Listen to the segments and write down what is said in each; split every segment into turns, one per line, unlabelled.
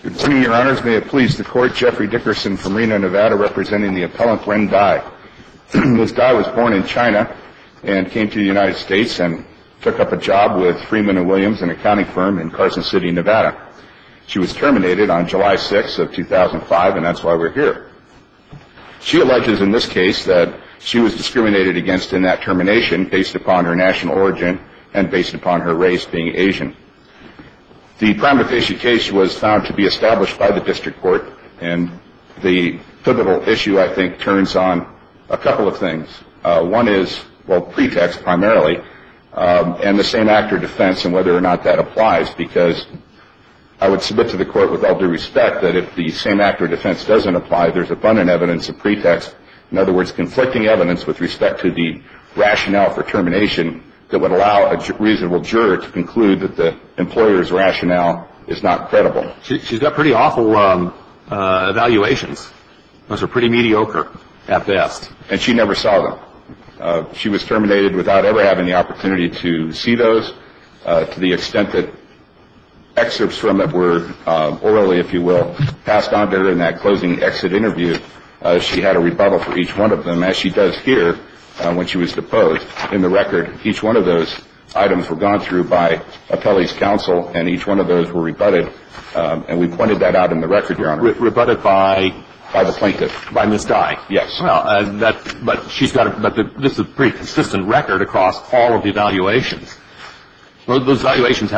Good morning, Your Honors. May it please the Court, Jeffrey Dickerson from Reno, Nevada, representing the appellant Ren Dai. Ms. Dai was born in China and came to the United States and took up a job with Freeman & Williams, an accounting firm in Carson City, Nevada. She was terminated on July 6 of 2005, and that's why we're here. She alleges in this case that she was discriminated against in that termination based upon her national origin and based upon her race being Asian. The prima facie case was found to be established by the district court, and the pivotal issue, I think, turns on a couple of things. One is, pretext primarily, and the same actor defense and whether or not that applies, because I would submit to the court with all due respect that if the same actor defense doesn't apply, there's abundant evidence of pretext. In other words, conflicting evidence with respect to the rationale for termination that would allow a reasonable juror to conclude that the employer's rationale is not credible.
She's got pretty awful evaluations. Those are pretty mediocre at best.
And she never saw them. She was terminated without ever having the opportunity to see those, to the extent that excerpts from it were orally, if you will, passed on to her in that closing exit interview. She had a rebuttal for each one of them, as she does here when she was deposed. In the record, each one of those items were gone through by appellee's counsel, and each one of those were rebutted, and we pointed that out in the record, Your Honor.
Rebutted by
the plaintiff.
By Ms. Dai.
Yes.
Well, this is a pretty consistent record across all of the evaluations. Those evaluations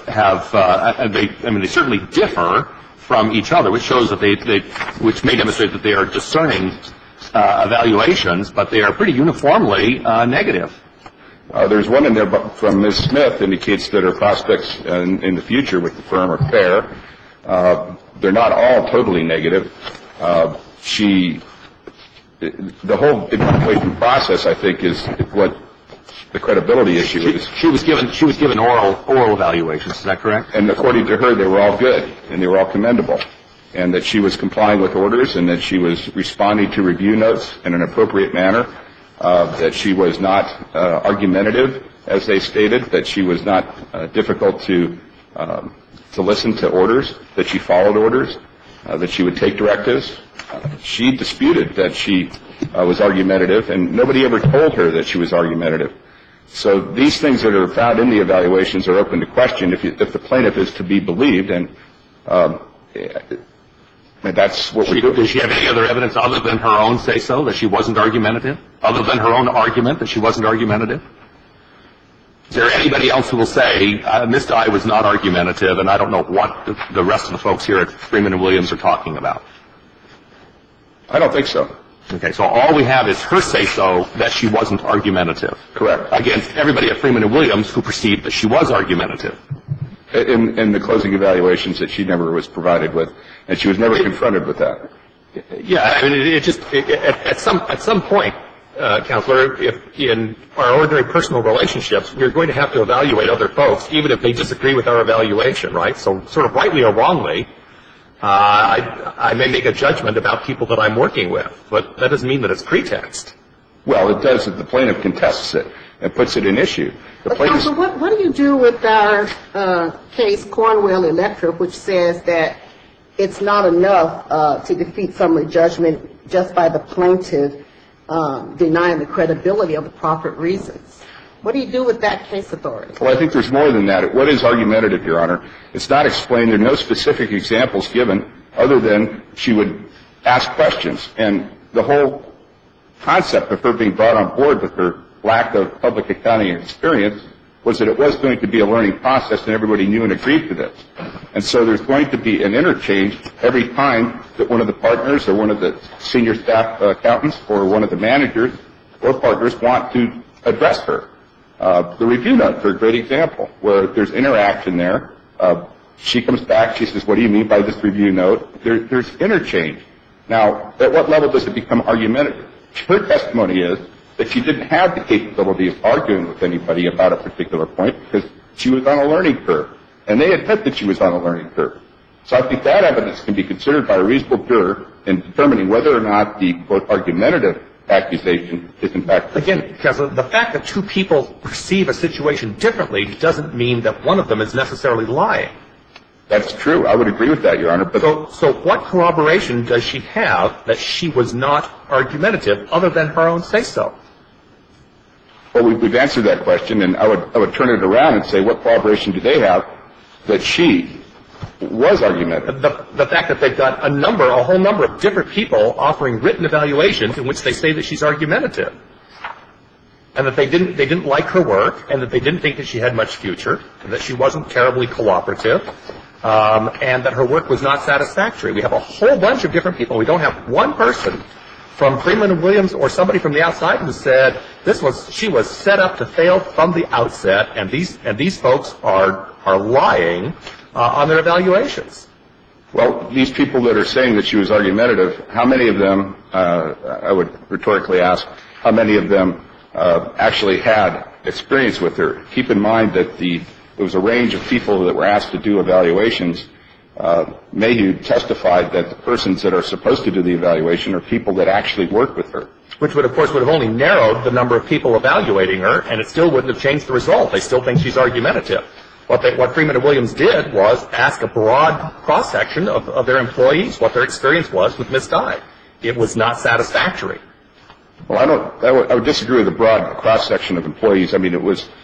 they certainly differ from each other, which shows that which may demonstrate that they are discerning evaluations, but they are pretty uniformly negative.
There's one in there from Ms. Smith indicates that her prospects in the future with the firm are fair. They're not all totally negative. The whole evaluation process, I think, is what the credibility issue is.
She was given oral evaluations. Is that correct?
And according to her, they were all good and they were all commendable, and that she was complying with orders and that she was responding to review notes in an appropriate manner, that she was not argumentative, as they stated, that she was not difficult to listen to orders, that she followed orders, that she would take directives. She disputed that she was argumentative, and nobody ever told her that she was argumentative. So these things that are found in the evaluations are open to question if the plaintiff is to be believed, and that's what we do.
Does she have any other evidence other than her own say-so that she wasn't argumentative? Other than her own argument that she wasn't argumentative? Is there anybody else who will say, Ms. Dai was not argumentative, and I don't know what the rest of the folks here at Freeman & Williams are talking about?
I don't think so.
Okay, so all we have is her say-so that she wasn't argumentative.
Correct.
Against everybody at Freeman & Williams who perceived that she was argumentative.
In the closing evaluations that she never was provided with, and she was never confronted with that.
Yeah, I mean, at some point, Counselor, if in our ordinary personal relationships, we're going to have to evaluate other folks, even if they disagree with our evaluation, right? So sort of rightly or wrongly, I may make a judgment about people that I'm working with, but that doesn't mean that it's pretext.
Well, it does if the plaintiff contests it and puts it in issue.
Counsel, what do you do with our case, Cornwell Electric, which says that it's not enough to defeat summary judgment just by the plaintiff denying the credibility of the proffered reasons? What do you do with that case authority?
Well, I think there's more than that. What is argumentative, Your Honor? It's not explained. There are no specific examples given other than she would ask questions. And the whole concept of her being brought on board with her lack of public accounting experience was that it was going to be a learning process, and everybody knew and agreed to this. And so there's going to be an interchange every time that one of the partners or one of the senior staff accountants or one of the managers or partners want to address her. The review notes are a great example where there's interaction there. She comes back. She says, what do you mean by this review note? There's interchange. Now, at what level does it become argumentative? Her testimony is that she didn't have the capability of arguing with anybody about a particular point because she was on a learning curve. And they admit that she was on a learning curve. So I think that evidence can be considered by a reasonable juror in determining whether or not the, quote, argumentative accusation is in fact.
Again, because the fact that two people perceive a situation differently doesn't mean that one of them is necessarily lying.
That's true. I would agree with that, Your Honor. But
So what corroboration does she have that she was not argumentative other than her own say-so?
well, we've answered that question, and I would turn it around and say, what corroboration do they have that she was argumentative?
The fact that they've got a whole number of different people offering written evaluations in which they say that she's argumentative, and that they didn't like her work, and that they didn't think that she had much future, and that she wasn't terribly cooperative, and that her work was not satisfactory. We have a whole bunch of different people. We don't have one person from Freeman and Williams or somebody from the outside who said she was set up to fail from the outset, and these folks are lying on their evaluations.
Well, these people that are saying that she was argumentative, how many of them, I would rhetorically ask, how many of them actually had experience with her? Keep in mind that there was a range of people that were asked to do evaluations. Mayhew testified that the persons that are supposed to do the evaluation are people that actually work with her.
Which would, of course, would have only narrowed the number of people evaluating her, and it still wouldn't have changed the result. They still think she's argumentative. What Freeman and Williams did was ask a broad cross-section of their employees what their experience was with Ms. Dye. It was not satisfactory.
Well, I would disagree with the broad cross-section of employees. I mean, it was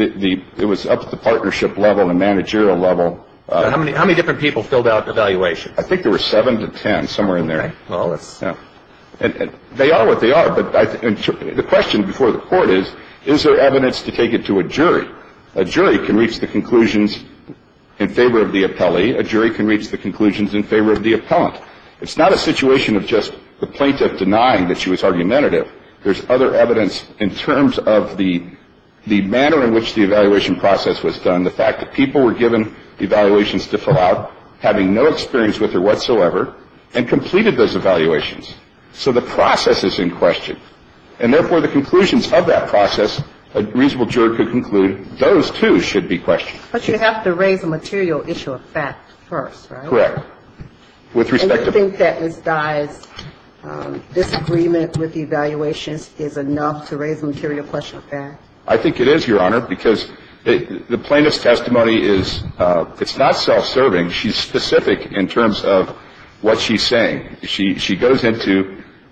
up at the partnership level and managerial level.
How many different people filled out evaluations?
I think there were 7 to 10, somewhere in there.
Okay. Well, that's...
Yeah. And they are what they are, but the question before the court is there evidence to take it to a jury? A jury can reach the conclusions in favor of the appellee. A jury can reach the conclusions in favor of the appellant. It's not a situation of just the plaintiff denying that she was argumentative. There's other evidence in terms of the manner in which the evaluation process was done, the fact that people were given evaluations to fill out, having no experience with her whatsoever, and completed those evaluations. So the process is in question. And therefore, the conclusions of that process, a reasonable juror could conclude, those, too, should be questioned.
But you have to raise a material issue of fact first, right?
Correct. With respect
and you think that Ms. Dye's disagreement with the evaluations is enough to raise a material question of fact?
I think it is, Your Honor, because the plaintiff's testimony is, it's not self-serving. She's specific in terms of what she's saying. She goes into,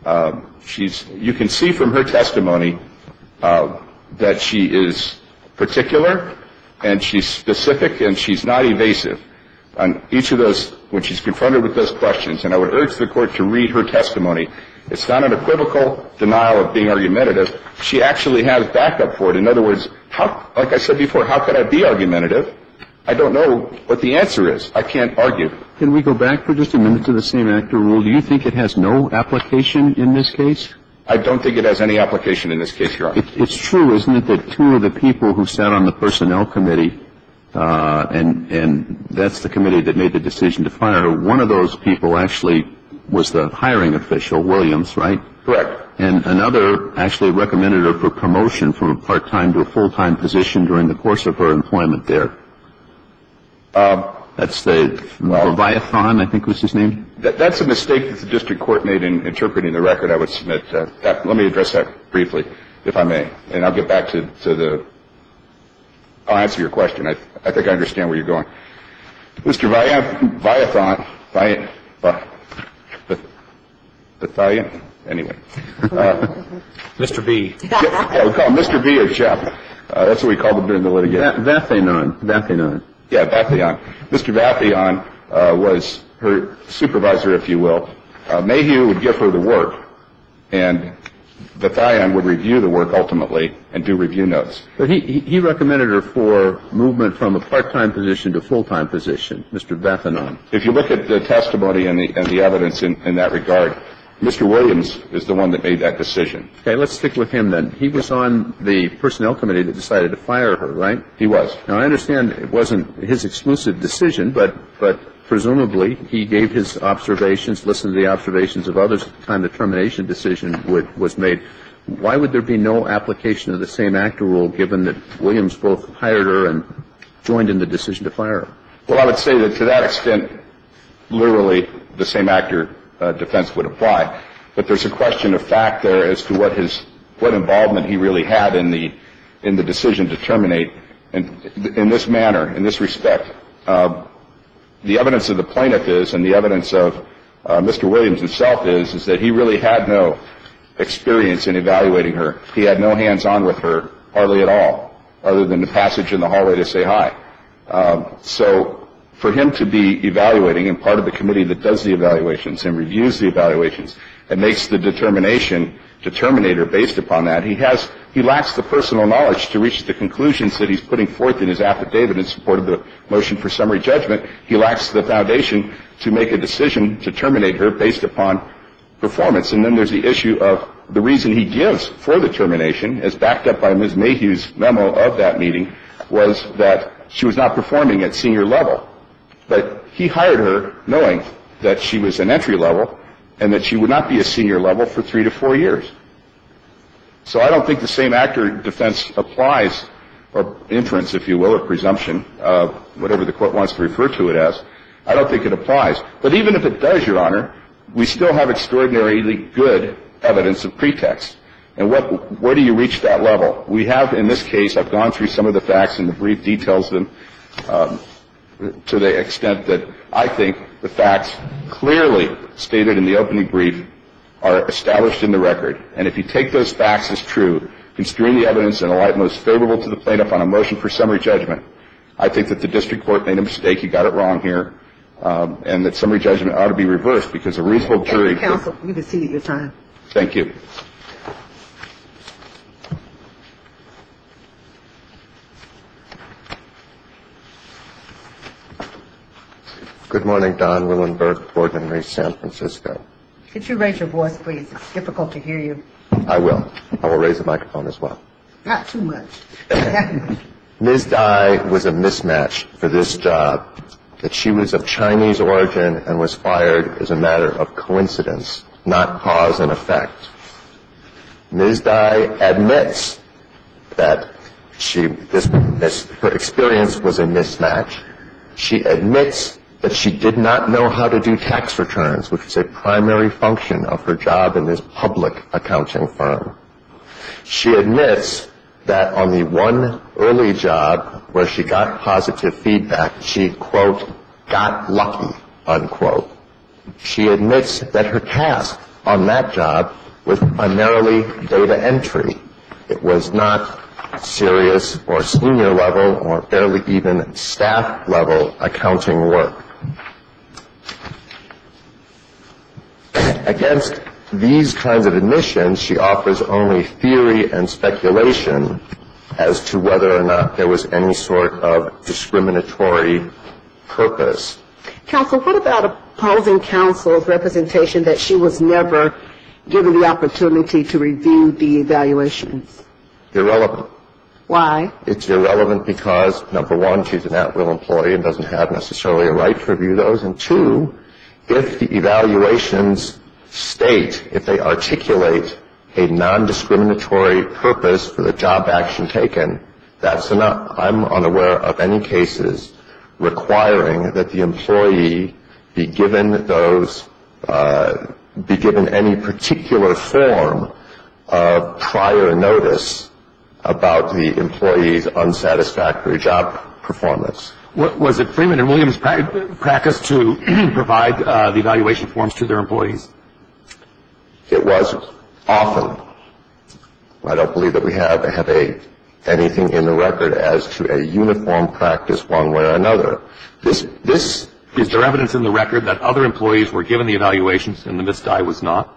you can see from her testimony that she is particular, and she's specific, and she's not evasive. On each of those, when she's confronted with those questions, and I would urge the court to read her testimony, it's not an equivocal denial of being argumentative. She actually has backup for it. In other words, like I said before, how could I be argumentative? I don't know what the answer is. I can't argue.
Can we go back for just a minute to the same actor rule? Do you think it has no application in this case?
I don't think it has any application in this case, Your Honor.
It's true, isn't it, that 2 of the people who sat on the personnel committee, and that's the committee that made the decision to fire her, one of those people actually was the hiring official, Williams, right?
Correct.
And another actually recommended her for promotion from a part-time to a full-time position during the course of her employment there. That's the Leviathan, I think was his name.
That's a mistake that the district court made in interpreting the record, I would submit. Let me address that briefly, if I may, and I'll get back to I'll answer your question. I think I understand where you're going. Mr. Battalion, anyway.
Mr. B.
Yeah, we call him Mr. B or Jeff. That's what we called him during the litigation.
Vathanon.
Yeah, Vathanon. Mr. Vathanon was her supervisor, if you will. Mayhew would give her the work, and Vathanon would review the work ultimately and do review notes.
But he recommended her for movement from a part-time position to a full-time position, Mr. Vathanon.
If you look at the testimony and the evidence in that regard, Mr. Williams is the one that made that decision.
Okay, let's stick with him then. He was on the personnel committee that decided to fire her, right?
He was.
Now, I understand it wasn't his exclusive decision, but presumably he gave his observations, listened to the observations of others at the time the termination decision was made. Why would there be no application of the same actor rule given that Williams both hired her and joined in the decision to fire her?
Well, I would say that to that extent, literally, the same actor defense would apply. But there's a question of fact there as to what involvement he really had in the decision to terminate. And in this manner, in this respect, the evidence of the plaintiff is, and the evidence of Mr. Williams himself is that he really had no experience in evaluating her. He had no hands-on with her, hardly at all, other than the passage in the hallway to say hi. So for him to be evaluating, and part of the committee that does the evaluations and reviews the evaluations and makes the determinator based upon that, he lacks the personal knowledge to reach the conclusions that he's putting forth in his affidavit in support of the motion for summary judgment. He lacks the foundation to make a decision to terminate her based upon performance. And then there's the issue of the reason he gives for the termination, as backed up by Ms. Mayhew's memo of that meeting, was that she was not performing at senior level. But he hired her knowing that she was an entry level and that she would not be a senior level for 3 to 4 years. So I don't think the same actor defense applies, or inference, if you will, or presumption, whatever the court wants to refer to it as. I don't think it applies. But even if it does, Your Honor, we still have extraordinarily good evidence of pretext. And where do you reach that level? We have, in this case, I've gone through some of the facts and the brief details of them to the extent that I think the facts clearly stated in the opening brief are established in the record. And if you take those facts as true, construing the evidence in a light most favorable to the plaintiff on a motion for summary judgment, I think that the district court made a mistake. You got it wrong here. And that summary judgment ought to be reversed because a reasonable jury.
Counsel, you've exceeded your time.
Thank you.
Good morning, Don Willenberg, Fort Henry, San Francisco.
Could you raise your voice, please? It's difficult to hear you.
I will. I will raise the microphone as well.
Not too much.
Ms. Dye was a mismatch for this job. That she was of Chinese origin and was fired as a matter of coincidence, not cause and effect. Ms. Dye admits that her experience was a mismatch. She admits that she did not know how to do tax returns, which was a primary function of her job in this public accounting firm. She admits that on the one early job where she got positive feedback, she, quote, got lucky, unquote. She admits that her task on that job was primarily data entry. It was not serious or senior level or barely even staff level accounting work. Against these kinds of admissions, she offers only theory and speculation as to whether or not there was any sort of discriminatory purpose.
Counsel, what about opposing counsel's representation that she was never given the opportunity to review the evaluations?
Irrelevant.
Why?
It's irrelevant because, number one, she's an at-will employee and doesn't have necessarily a right to review those. And two, if the evaluations state, if they articulate a non-discriminatory purpose for the job action taken, that's enough. I'm unaware of any cases requiring that the employee be given any particular form of prior notice about the employee's unsatisfactory job performance.
Was it Freeman and Williams' practice to provide the evaluation forms to their employees?
It was often. I don't believe that we have anything in the record as to a uniform practice one way or another. Is
there evidence in the record that other employees were given the evaluations and the Ms. Dye was not?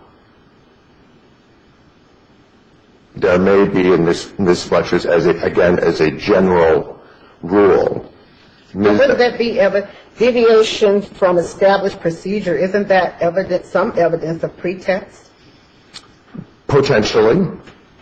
There may be in Ms. Fletcher's, as a general rule.
Wouldn't that be deviation from established procedure? Isn't that some evidence of pretext?
Potentially,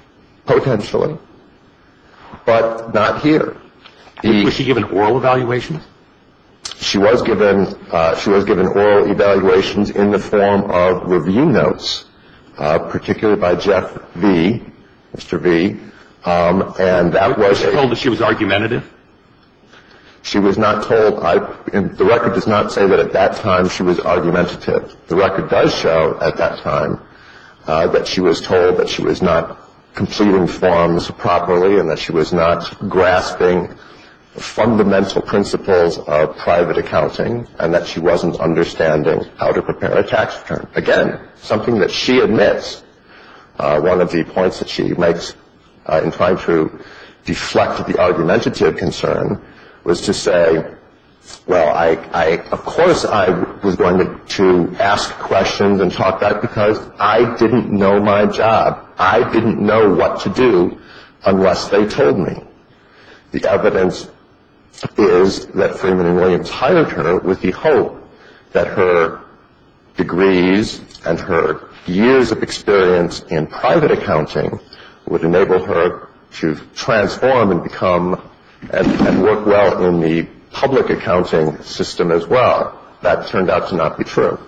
but not here.
Was she given oral evaluations?
She was given oral evaluations in the form of review notes, particularly by Mr. V. And that was.
Was she told that she was argumentative?
She was not told. The record does not say that at that time she was argumentative. The record does show at that time that she was told that she was not completing forms properly and that she was not grasping fundamental principles of private accounting and that she wasn't understanding how to prepare a tax return. Again, something that she admits. One of the points that she makes in trying to deflect the argumentative concern was to say, well, of course I was going to ask questions and talk about it because I didn't know my job. I didn't know what to do unless they told me. The evidence is that Freeman and Williams hired her with the hope that her degrees and her years of experience in private accounting would enable her to transform and become and work well in the public accounting system as well. That turned out to not be true.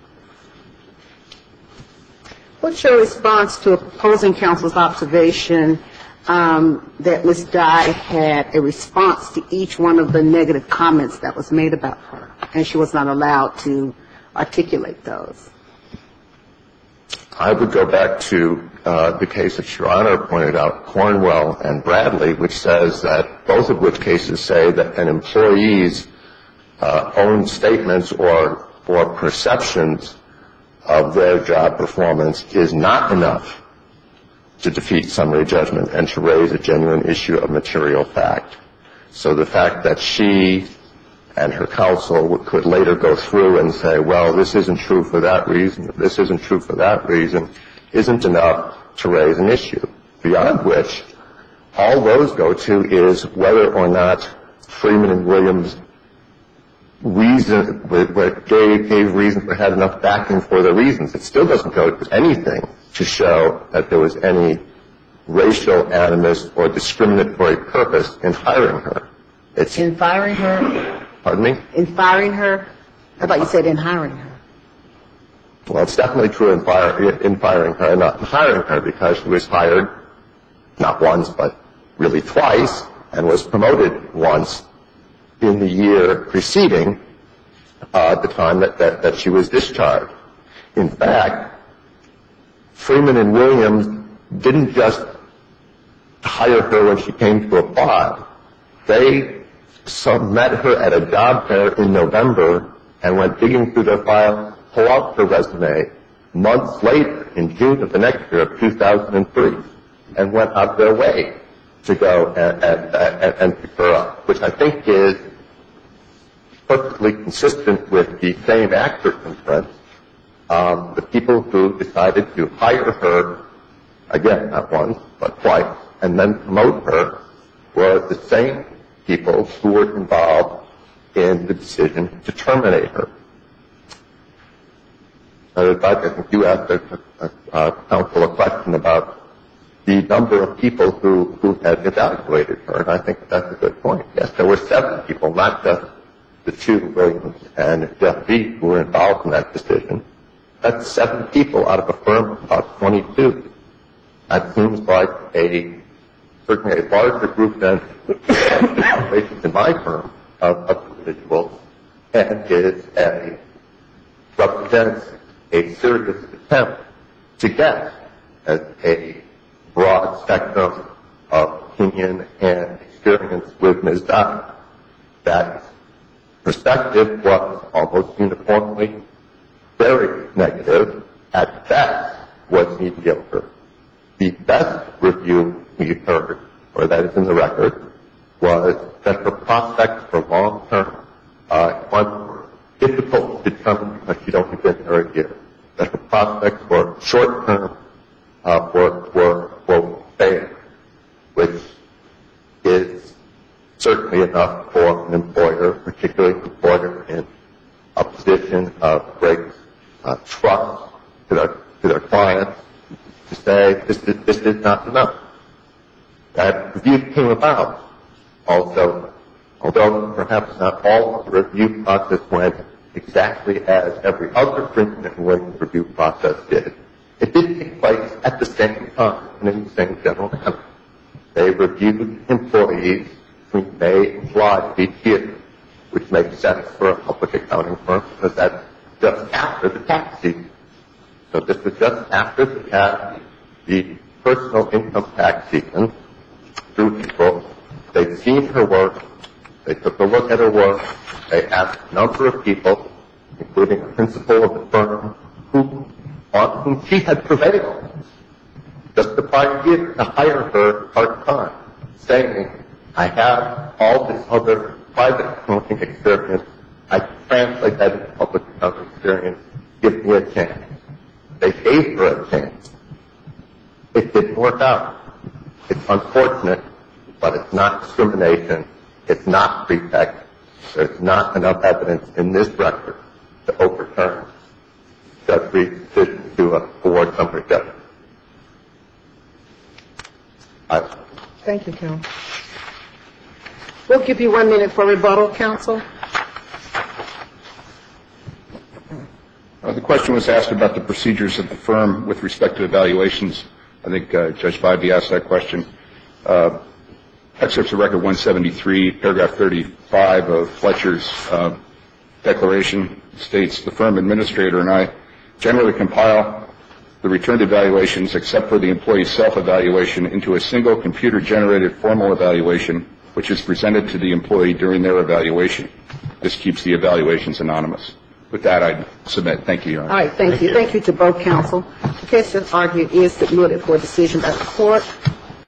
What's your response to opposing counsel's observation that Ms. Dye had a response to each one of the negative comments that was made about her, and she was not allowed to articulate those?
I would go back to the case that Your Honor pointed out, Cornwell and Bradley, which says that both of which cases say that an employee's own statements or perceptions of their job performance is not enough to defeat summary judgment and to raise a genuine issue of material fact. So the fact that she and her counsel could later go through and say, well, this isn't true for that reason, this isn't true for that reason, isn't enough to raise an issue, beyond which all those go to is whether or not Freeman and Williams gave reasons or had enough backing for their reasons. It still doesn't go to anything to show that there was any racial animus or discriminatory purpose in hiring her.
In firing her?
Pardon me?
In firing her? I thought you said in hiring her.
Well, it's definitely true in firing her and not in hiring her, because she was hired not once but really twice and was promoted once in the year preceding the time that she was discharged. In fact, Freeman and Williams didn't just hire her when she came to apply. They met her at a job fair in November and went digging through their file, pulled out her resume months later, in June of the next year of 2003, and went out of their way to go and pick her up, which I think is perfectly consistent with the same actor inference. The people who decided to hire her, again, not once, but twice, and then promote her were the same people who were involved in the decision to terminate her. I think you asked counsel a question about the number of people who had evaluated her, and I think that's a good point. Yes, there were 7 people, not just the 2, Williams and Jeff B., who were involved in that decision. That's 7 people out of a firm of about 22. That seems like certainly a larger group than in my firm of individuals, and represents a serious attempt to get a broad spectrum of opinion and experience with Ms. Dye. That perspective was almost uniformly very negative. At best, was mediocre. The best review we heard, or that is in the record, was that the prospects for long-term employment were difficult to determine because she'd only been there a year. That the prospects for short-term work were fair, which is certainly enough for an employer, particularly an employer in a position of great trust to their clients, to say this is not enough. That review came about. Also, although perhaps not all of the review process went exactly as every other Freeman and Williams review process did, it did take place at the same time and in the same general manner. They reviewed employees between May and July of each year, which makes sense for a public accounting firm, because that's just after the tax season. So this was just after the personal income tax season through April. They'd seen her work, They took a look at her work. They asked a number of people, including the principal of the firm, on whom she had prevailed just the prior year to hire her part-time, saying, I have all this other private accounting experience. I translate that into public accounting experience. Give me a chance. They gave her a chance. It didn't work out. It's unfortunate, but it's not discrimination. It's not pretext. There's not enough evidence in this record to overturn Judge Reed's decision to award summary judgment.
Thank you, counsel. We'll give you 1 minute for rebuttal, counsel.
The question was asked about the procedures of the firm with respect to evaluations. I think Judge Bybee asked that question. Excerpts of Record 173, paragraph 35 of Fletcher's declaration states, the firm administrator and I generally compile the returned evaluations, except for the employee's self-evaluation, into a single computer-generated formal evaluation, which is presented to the employee during their evaluation. This keeps the evaluations anonymous. With that, I submit. Thank you, Your Honor.
All right, thank you. Thank you to both counsel. The case just argued is submitted for decision by the court.